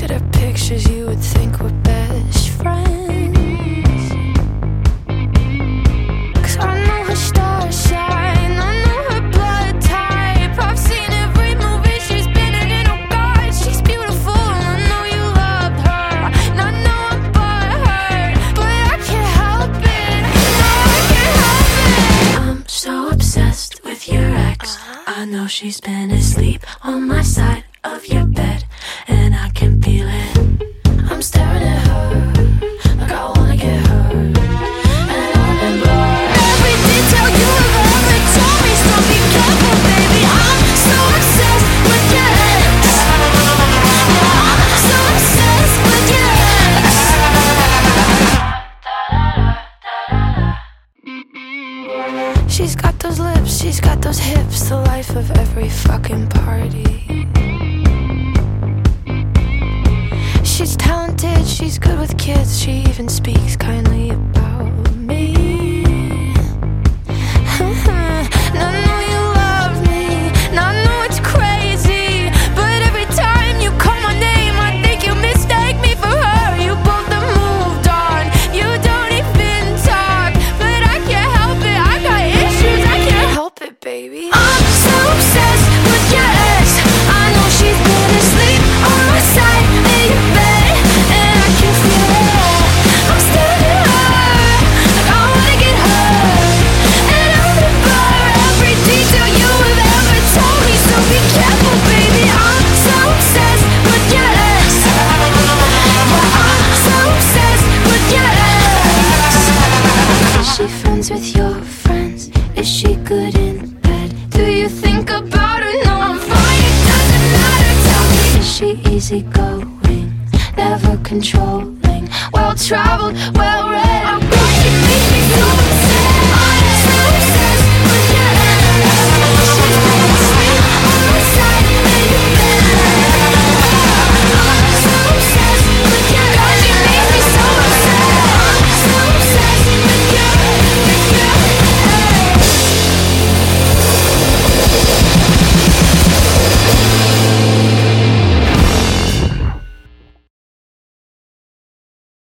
at her pictures, you would think we're best friends. 'Cause I know her star sign, I know her blood type. I've seen every movie she's been in, and oh God, she's beautiful. And I know you love her, and I know I'm butthurt, but I can't help it. No, I can't help it. I'm so obsessed with your ex. I know she's been asleep on my side of your bed, and I can feel it. I'm staring at her like I wanna get her, and I remember every detail you have ever told me. So be careful, baby. I'm so obsessed with your ex. Yeah, I'm so obsessed with your ex. She's got those lips, she's got those hips, the life of every fucking party. She's talented, she's good with kids, she even speaks kindly about me. And I know you love me, and I know it's crazy, but every time you call my name, I think you mistake me for her. You both have moved on, you don't even talk, but I can't help it, I got issues, I can't help it, baby. I'm so obsessed with your ex. I know she's been asleep on my side in your bed, and I can feel it. I'm staring at her like I wanna get her, and I remember every detail you have ever told me. So be careful, baby. I'm so obsessed with your ex. Yeah, I'm so obsessed with your ex. Is she friends with your friends? Is she good in bed? Do you think about her? No, I'm fine, it doesn't matter, tell me. Is she easygoing, never controlling, well-traveled, well-read? I want you to make me feel